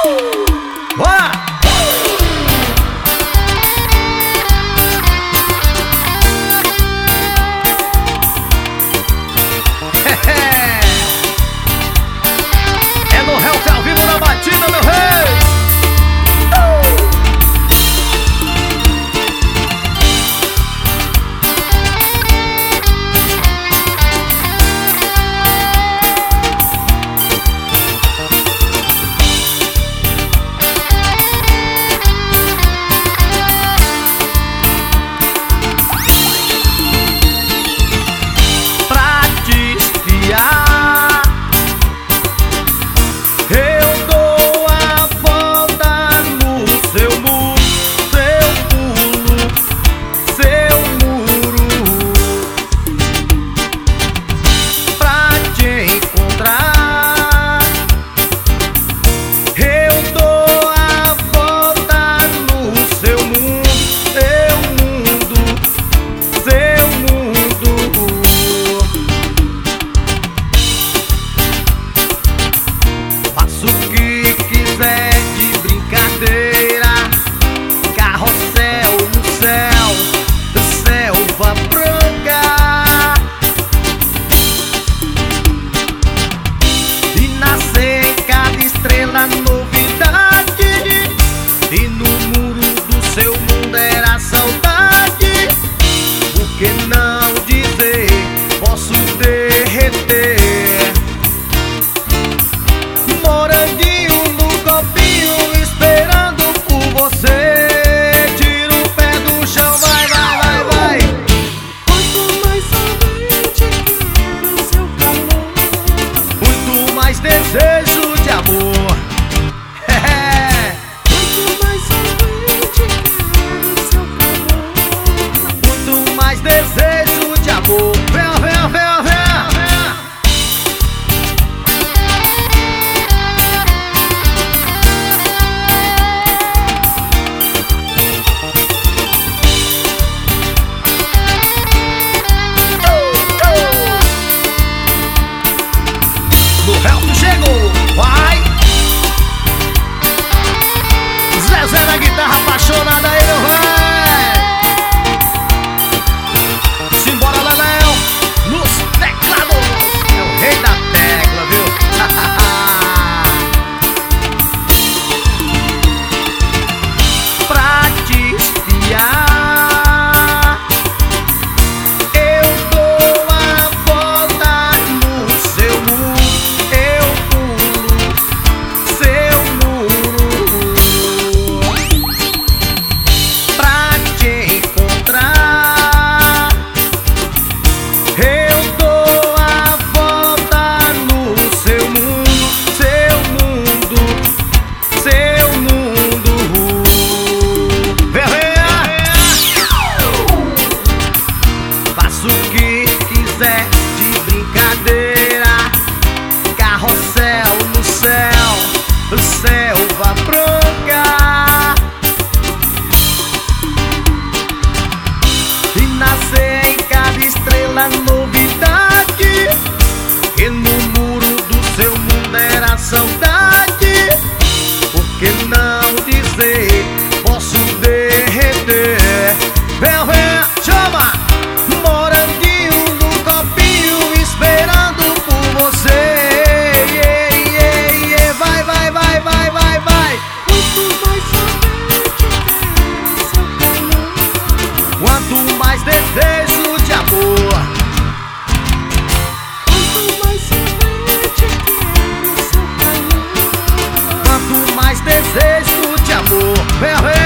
Bora! É no Health ao vivo na batida, meu rei! Desejo de amor. Muito mais sorvete, quero seu calor. Muito mais desejo de amor. Venha, venha, venha, venha, venha. Do Health chegou, vai! Zezé na guitarra apaixonada aí, meu véi! Simbora, Leléo, nos teclados! É o rei da tecla, viu? Pra te espiar de brincadeira, carrossel no céu, selva branca, e nascer em cada estrela novidade, e no muro do seu mundo era saudade. Por que não dizer, posso derreter? Vem, vem, chama! Quanto mais desejo de amor. Quanto mais sorvete, quero seu calor. Quanto mais desejo de amor. Vem, vem.